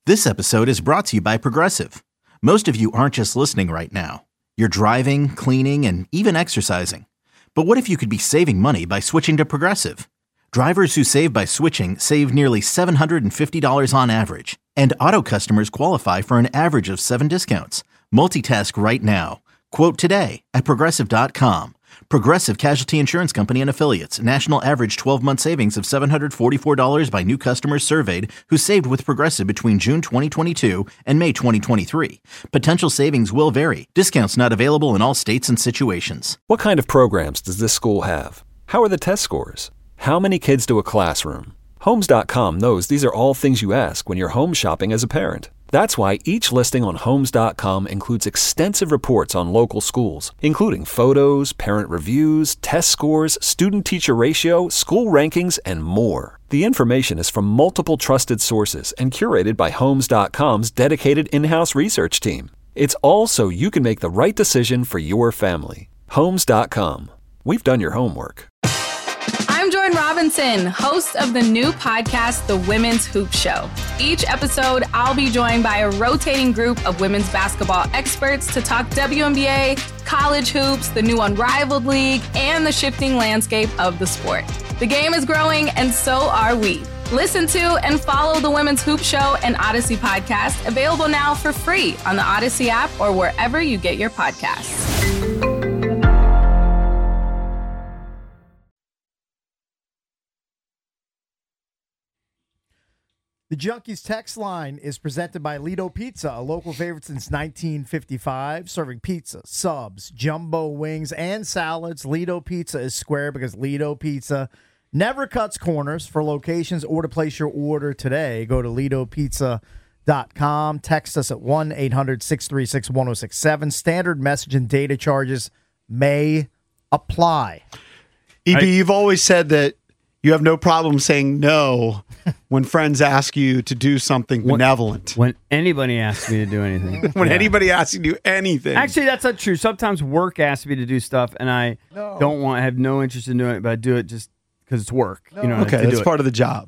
This episode is brought to you by Progressive. Most of you aren't just listening right now. You're driving, cleaning, and even exercising. But what if you could be saving money by switching to Progressive? Drivers who save by switching save nearly $750 on average. And auto customers qualify for an average of 7 discounts. Multitask right now. Quote today at Progressive.com. Progressive Casualty Insurance Company and Affiliates. National average 12-month savings of $744 by new customers surveyed who saved with Progressive between June 2022 and May 2023. Potential savings will vary. Discounts not available in all states and situations. What kind of programs does this school have? How are the test scores? How many kids do a classroom? Homes.com knows these are all things you ask when you're home shopping as a parent. That's why each listing on Homes.com includes extensive reports on local schools, including photos, parent reviews, test scores, student-teacher ratio, school rankings, and more. The information is from multiple trusted sources and curated by Homes.com's dedicated in-house research team. It's all so you can make the right decision for your family. Homes.com. We've done your homework. I'm Jordan Robinson, host of the new podcast, The Women's Hoop Show. Each episode, I'll be joined by a rotating group of women's basketball experts to talk WNBA, college hoops, the new Unrivaled League, and the shifting landscape of the sport. The game is growing, and so are we. Listen to and follow The Women's Hoop Show and Odyssey podcast, available now for free on the Odyssey app or wherever you get your podcasts. The Junkies text line is presented by Lido Pizza, a local favorite since 1955, serving pizza, subs, jumbo wings, and salads. Lido Pizza is square because Lido Pizza never cuts corners. For locations or to place your order today, go to LidoPizza.com. Text us at 1-800-636-1067. Standard message and data charges may apply. EB, you've always said that you have no problem saying no when friends ask you to do something benevolent. When anybody asks me to do anything. When anybody asks you to do anything. Actually, that's not true. Sometimes work asks me to do stuff, and I have no interest in doing it, but I do it just because it's work. No. Okay, that's part of the job.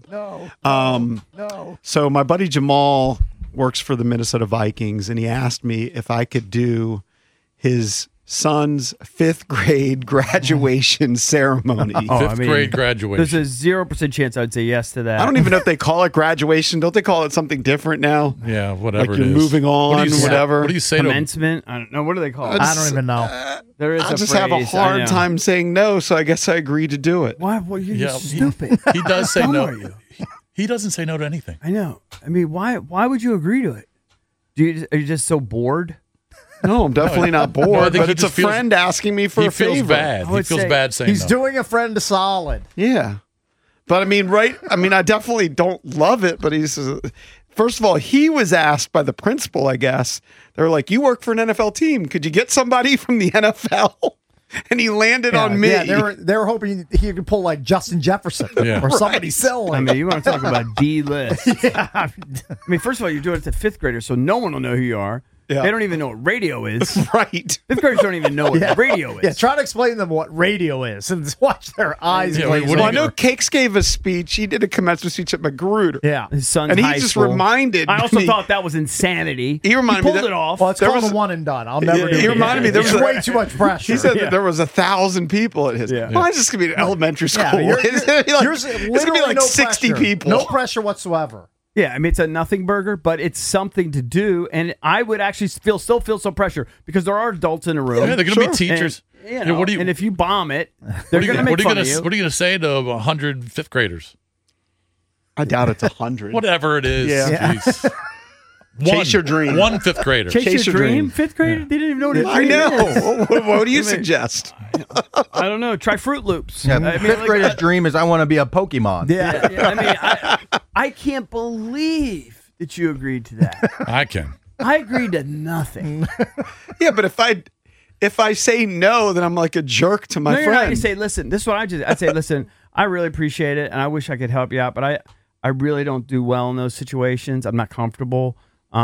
No. So my buddy Jamal works for the Minnesota Vikings, and he asked me if I could do his son's 5th grade graduation ceremony. Fifth grade graduation. There's a 0% chance I'd say yes to that. I don't even know if they call it graduation. Don't they call it something different now? Yeah, whatever like it is. You're moving on, whatever. What do you say Commencement? I don't know. What do they call it? I don't even know. There is I a just phrase. have a hard time saying no, so I guess I agreed to do it. Why? Well, you're stupid. He does say no. How dumb are you? He doesn't say no to anything. I know. I mean, why would you agree to it? Are you just so bored? No, I'm definitely not bored, No, but it's a friend asking me for a favor. He feels bad. He feels bad saying He's no. doing a friend a solid. Yeah. But I mean, I definitely don't love it, but first of all, he was asked by the principal, I guess. They were like, you work for an NFL team. Could you get somebody from the NFL? And he landed on me. Yeah, they were hoping he could pull like Justin Jefferson or somebody silly. I mean, you want to talk about D-list. Yeah. I mean, first of all, you're doing it to 5th graders, so no one will know who you are. Yeah. They don't even know what radio is. Right. 5th graders don't even know what radio is. Yeah, try to explain to them what radio is and just watch their eyes glaze Well, I over. know Cakes gave a speech. He did a commencement speech at Magruder. Yeah. His son's And he high just school. reminded I also me. thought that was insanity. He reminded me pulled that- it off. Well, it's There called was- a one and done. I'll never do it. He reminded me there It's was way too much pressure. He said that there was 1,000 people at his. Yeah. Well, it's just going to be an elementary school. Yeah, it's going to be yours like no 60 pressure. people. No pressure whatsoever. Yeah, I mean, it's a nothing burger, but it's something to do. And I would actually still feel some pressure because there are adults in the room. Yeah, they're going to be teachers. And, what do you, and if you bomb it, they're going to make fun of you. What are you going to say to 100 5th graders? I doubt it's 100. Whatever it is. Yeah. Jeez. Chase your dream. One 5th grader. Chase your dream? 5th grader? They didn't even know what a I dream is. know. What do you suggest? I don't know. Try Fruit Loops. Yeah, I mean, 5th grader's dream is I want to be a Pokemon. Yeah. I mean, I can't believe that you agreed to that. I can. I agreed to nothing. Yeah, but if I say no, then I'm like a jerk to my No, you're not. friend. You say, listen, this is what I'd say, listen, I really appreciate it, and I wish I could help you out, but I really don't do well in those situations. I'm not comfortable.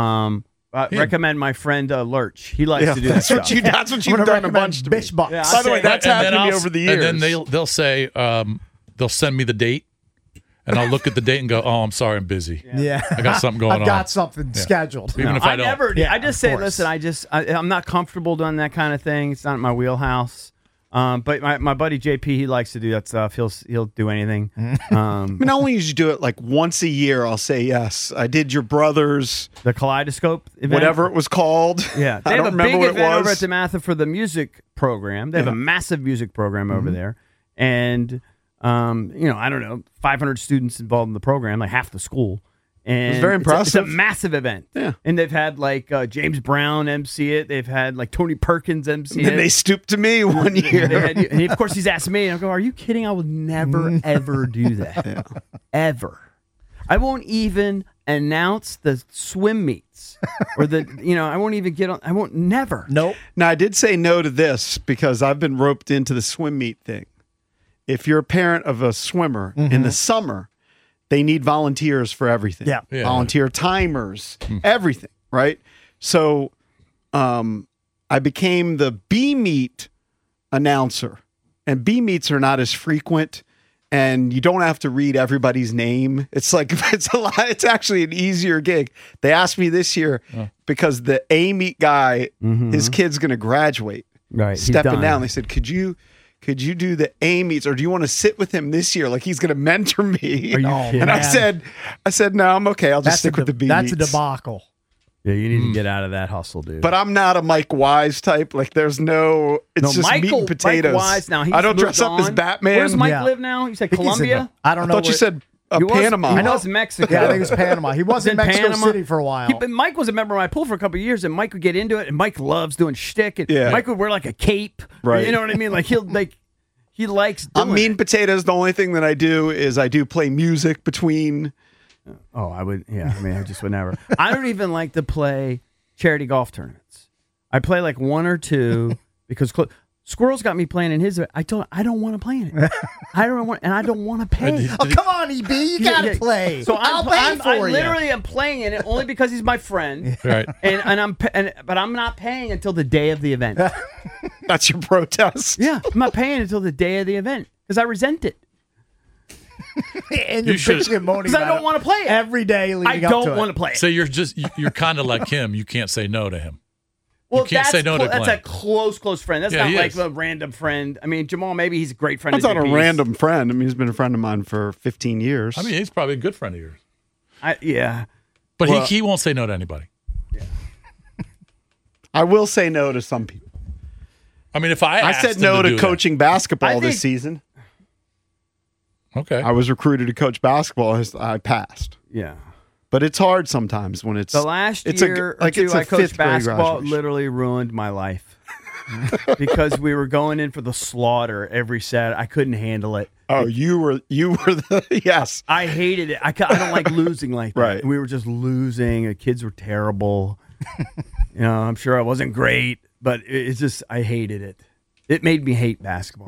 Recommend my friend Lurch. He likes to do that that's stuff. that's what you've done a bunch to me. Bish Bucks. Yeah, By the way, that's And happened then to me I'll- over the years. And then they'll say they'll send me the date, and I'll look at the date and go, "Oh, I'm sorry, I'm busy. Yeah. I got something going on. I've got something scheduled. Even if I I don't." never. Yeah, I just of say, course. listen. I'm not comfortable doing that kind of thing. It's not in my wheelhouse. But my buddy JP, he likes to do that stuff. He'll do anything. I mean, I only usually do it like once a year. I'll say yes. I did your brother's The Kaleidoscope event, whatever it was called. Yeah, they I have don't a remember big what it event over was. at DeMatha for the music program. They have a massive music program over there, and I don't know, 500 students involved in the program, like half the school. And It's very It's a impressive. massive event. Yeah. And they've had like James Brown MC it. They've had like Tony Perkins MC And it. they stooped to me one year. And of course, he's asked me, and I go, "Are you kidding? I would never, ever do that. Ever. I won't even announce the swim meets or I won't even get on. I won't, never. Nope. Now, I did say no to this because I've been roped into the swim meet thing. If you're a parent of a swimmer in the summer, they need volunteers for everything. Yeah. Yeah. Volunteer timers, everything, right? So I became the B meet announcer. And B meets are not as frequent, and you don't have to read everybody's name. It's like it's actually an easier gig. They asked me this year because the A meet guy, his kid's gonna graduate. Right. he's Stepping done. down. They said, Could you do the A meets, or do you want to sit with him this year? Like he's going to mentor me. Are you Oh, kidding? And I man. said, no, I'm okay. I'll just stick with the B That's meets. a debacle. Yeah, you need to get out of that hustle, dude. But I'm not a Mike Wise type. Like there's no. It's No, just meat and potatoes. Mike Wise, now he's I don't dress moved up as on. Batman. Where's Mike Yeah. live now? You said I think he's in Colombia? the- I don't I know. thought you said He was- Panama. He was Mexico. Yeah, I think it was Panama. He was in Mexico Panama. City for a while. But Mike was a member of my pool for a couple of years, and Mike would get into it, and Mike loves doing shtick. And Yeah. Mike would wear like a cape. Right. You know what I mean? Like he likes doing I'm mean it. potatoes. The only thing that I do is I do play music between. Oh, I would. Yeah, I mean, I just would never. I don't even like to play charity golf tournaments. I play like one or two because Squirrel's got me playing in his. I don't want to play in it. I don't want to pay. Oh, come on, EB. You got to Yeah. play. So I'll pay I for you. literally am playing in it only because he's my friend, Right. but I'm not paying until the day of the event. That's your protest. Yeah, I'm not paying until the day of the event because I resent it. And You you're should- bitching and moaning Because I about don't want to play it. every day leading I up to don't it. want to play it. So you're kind of like him. You can't say no to him. Well, you can't say no to that's Glenn. a close friend. That's Yeah, not he like is. a random friend. I mean, Jamal, maybe he's a great friend. That's of not a JP's. random friend. I mean, he's been a friend of mine for 15 years. I mean, he's probably a good friend of yours. Yeah. But Well- he won't say no to anybody. I will say no to some people. I mean, if I I asked said him no to do that- coaching basketball I this think- season. Okay. I was recruited to coach basketball. I passed. Yeah. But it's hard sometimes when it's The last it's year like or it's two a I coached fifth grade basketball graduation. literally ruined my life. Because we were going in for the slaughter every set. I couldn't handle it. Oh, you were the yes. I hated it. I don't like losing like that. Right. We were just losing. The kids were terrible. I'm sure I wasn't great, but it's just I hated it. It made me hate basketball.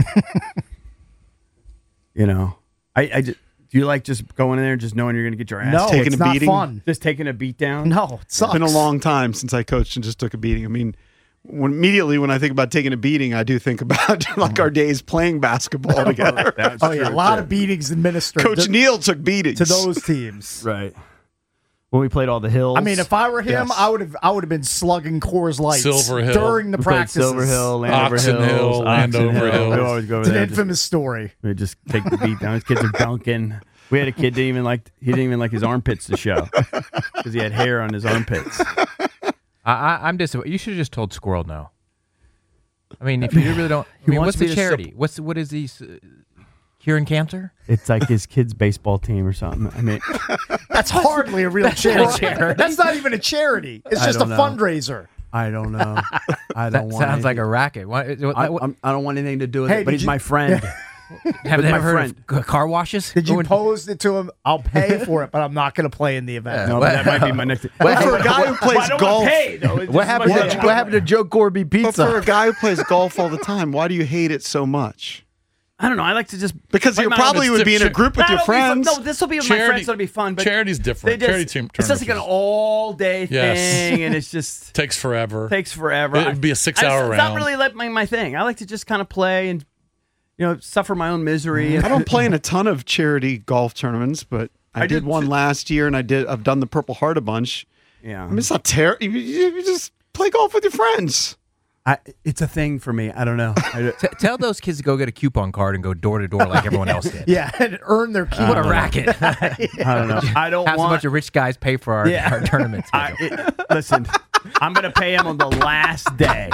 I just do you like just going in there and just knowing you're going to get your ass No, Taking it's a not beating? fun. just taking a beat down? No, it sucks. It's been a long time since I coached and just took a beating. I mean, immediately when I think about taking a beating, I do think about like our days playing basketball together. That's Oh, yeah, a true, lot too. of beatings administered Coach Neal took beatings. to those teams. Right. When we played all the hills. I mean, if I were him, Yes. I would have been slugging Coors Lights Silver Hill. during the we played practices. Silver Hill, Landover Oxon Hills, Hill, Landover Oxon Hill. Hills. We always go over It's an there. infamous story. We just take the beat down. His kids are dunking. We had a kid didn't even like his armpits to show because he had hair on his armpits. I'm disappointed. You should have just told Squirrel no. I mean, if you really don't. I mean, wants what's me the to charity? What is he curing cancer? It's like his kid's baseball team or something. I mean, That's hardly a real charity. That's not even a charity. It's I just a don't know. fundraiser. I don't know. I That don't want. sounds like a anything- racket. I don't want anything to do with Hey, it. But did he's you- my friend. have with they my ever heard friend. of car washes? Did you Going- pose it to him? I'll pay for it, but I'm not going to play in the event. No, but that might be my next. But for a guy who plays golf, What happened? What happened to Joe Corby but for Pizza? a guy who plays golf all the time, why do you hate it so much? I don't know. I like to just Because you Like, probably it's would be in a different. group with your That'll be fun. friends. No, this will be with my friends. So it'll be fun. But charity's different. they just- Charity team it's just like an tournaments all day Yes. thing, and it's just takes forever. takes forever. It'd be a 6-hour It's not round. really like my thing. I like to just kind of play and suffer my own misery. I don't play in a ton of charity golf tournaments, but I did one last year, and I've done the Purple Heart a bunch. Yeah, I mean, it's not terrible. You just play golf with your friends. It's a thing for me. I don't know. Tell those kids to go get a coupon card and go door to door like everyone else did. Yeah, and earn their keep. What a racket. I don't know. I don't Have want a bunch of rich guys pay for our tournaments. Listen, I'm going to pay him on the last day.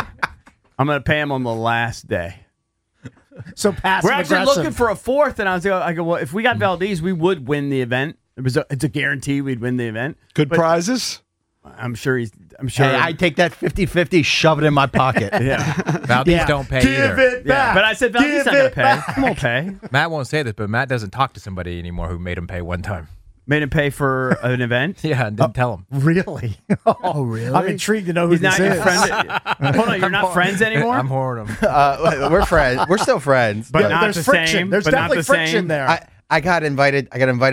So passive We're actually aggressive. looking for a fourth, and I go, well, if we got Valdez, we would win the event. It's a guarantee we'd win the event. Good prizes. I'm sure. Hey, I take that 50-50, shove it in my pocket. Yeah. Valdez don't pay Give either. it back. But I said Valdez not going to pay. I won't pay. Matt won't say this, but Matt doesn't talk to somebody anymore who made him pay one time. Made him pay for an event? Yeah, and didn't tell him. Really? Oh, really? I'm intrigued to know who He's this not your is. friend. Hold on, you're not friends anymore? I'm hoarding him. We're friends. We're still friends. But not there's the friction. same. There's but not definitely the friction same. there. I got invited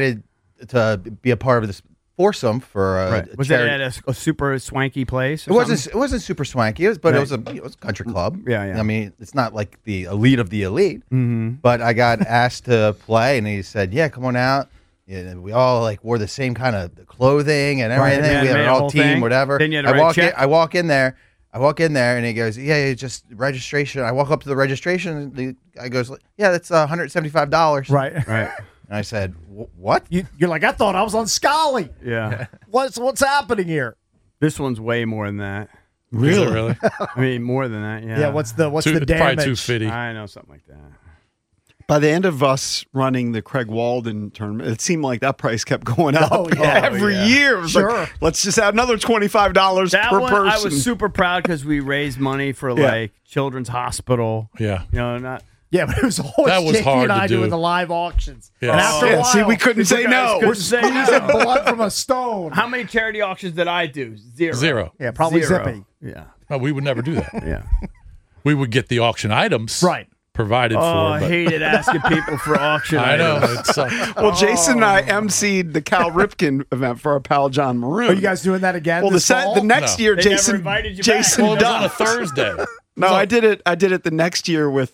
to be a part of this foursome for a Was charity. it at a super swanky place? It wasn't super swanky. It was a country club. Yeah. I mean, it's not like the elite of the elite. Mm-hmm. But I got asked to play, and he said, "Yeah, come on out." Yeah, we all wore the same kind of clothing and everything. Yeah, we had made an a all whole team, thing. whatever. Then you had to write a check? I walk in there, and he goes, "Yeah, it's just registration." I walk up to the registration, and the guy goes, "Yeah, that's $175." Right. Right. And I said, "What?" You're like, I thought I was on Scully. Yeah. What's happening here? This one's way more than that. Really? I mean, more than that. Yeah. Yeah. What's the It's damage? probably 250. I know something like that. By the end of us running the Craig Walden tournament, it seemed like that price kept going up. Oh, yeah. Every year. It was like, let's just add another $25 That per one, person. I was super proud because we raised money for like Children's Hospital. Yeah. Not. Yeah, but it was always That was Jakey hard and to I do. doing the live auctions. Yeah. And after a Yeah, while, see, we couldn't say no. couldn't say no. squeezing blood from a stone. How many charity auctions did I do? Zero. Yeah, probably Zero. Zippy. Yeah. No, we would never do that. Yeah. We would get the auction items Right. provided Oh, for. I But hated asking people for auction I know. items. It's, Well, Jason and I emceed the Cal Ripken event for our pal John Maroon. Are you guys doing that again? Well, this fall? the next No. year, They never Jason invited you Jason back. well, it was on a Duff. Thursday. No, I did it. I did it the next year with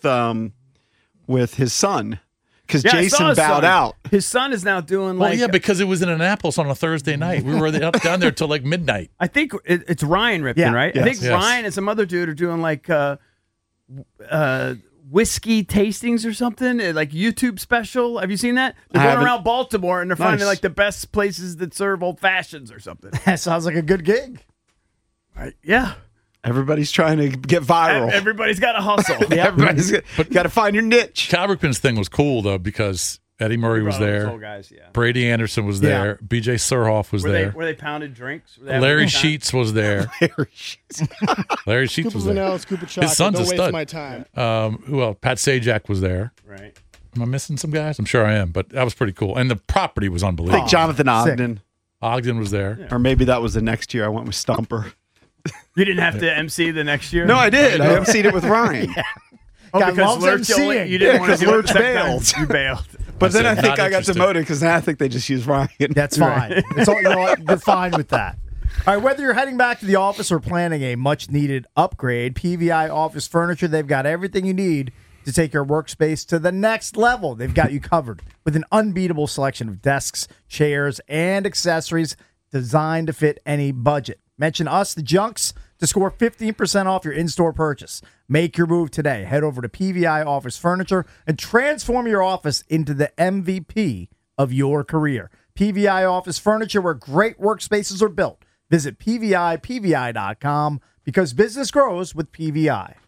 his son because Yeah, I saw Jason his bowed son. out. His son is now doing Well, like. yeah, because it was in Annapolis on a Thursday night. We were down there till like midnight. I think it's Ryan Ripken, Yeah. right? Yes. I think Yes. Ryan and some other dude are doing like whiskey tastings or something, like YouTube special. Have you seen that? They're I going haven't. around Baltimore and they're finding Nice. like the best places that serve old fashions or something. That sounds like a good gig. Yeah. Everybody's trying to get viral. Everybody's got to hustle. Everybody's got to find your niche. Cal Ripken's thing was cool though because Eddie Murray was there. Old guys, yeah. Brady Anderson was there. BJ Surhoff was Were there. they pounded drinks? Were they having a Larry good time? Sheets was there. Larry Sheets was there. scoop of chocolate. His son's Don't a waste stud. my time. Who else? Pat Sajak was there. Right. Am I missing some guys? I'm sure I am, but that was pretty cool. And the property was I unbelievable. think Jonathan Ogden, Ogden was there. or maybe that was the next year. I went with Stumper. You didn't have to MC the next year? No, I did. I emceed it with Ryan. Oh, Guy because loves Lurch only, MCing. you didn't Yeah, want to 'cause do it Lurch the second time. bailed. You bailed. But then I said, think not I got interested. demoted because now I think they just use Ryan. That's fine. It's all, you know what? You're fine with that. All right, whether you're heading back to the office or planning a much-needed upgrade, PVI Office Furniture, they've got everything you need to take your workspace to the next level. They've got you covered with an unbeatable selection of desks, chairs, and accessories designed to fit any budget. Mention us, the Junks, to score 15% off your in-store purchase. Make your move today. Head over to PVI Office Furniture and transform your office into the MVP of your career. PVI Office Furniture, where great workspaces are built. Visit PVI, PVI.com, because business grows with PVI.